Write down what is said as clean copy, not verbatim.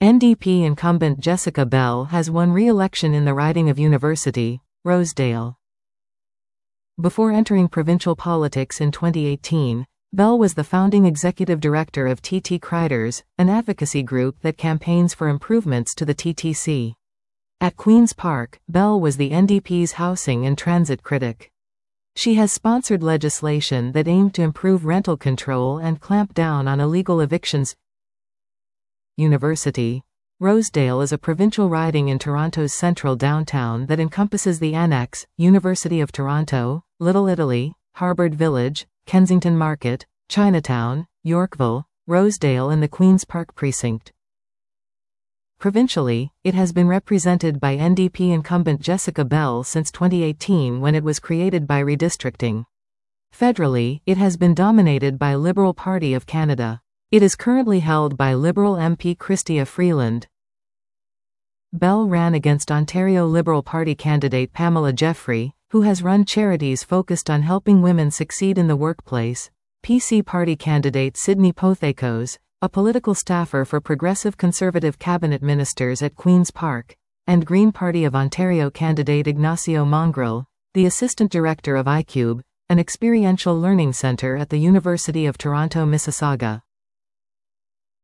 NDP incumbent Jessica Bell has won re-election in the riding of University, Rosedale. Before entering provincial politics in 2018, Bell was the founding executive director of TT Criders, an advocacy group that campaigns for improvements to the TTC. At Queen's Park, Bell was the NDP's housing and transit critic. She has sponsored legislation that aimed to improve rental control and clamp down on illegal evictions. University, Rosedale is a provincial riding in Toronto's central downtown that encompasses the Annex, University of Toronto, Little Italy, Harbour Village, Kensington Market, Chinatown, Yorkville, Rosedale and the Queen's Park precinct. Provincially, it has been represented by NDP incumbent Jessica Bell since 2018 when it was created by redistricting. Federally, it has been dominated by Liberal Party of Canada. It is currently held by Liberal MP Chrystia Freeland. Bell ran against Ontario Liberal Party candidate Pamela Jeffrey, who has run charities focused on helping women succeed in the workplace, PC Party candidate Sydney Pothecos, a political staffer for Progressive Conservative cabinet ministers at Queen's Park, and Green Party of Ontario candidate Ignacio Mongrel, the assistant director of iCube, an experiential learning centre at the University of Toronto Mississauga.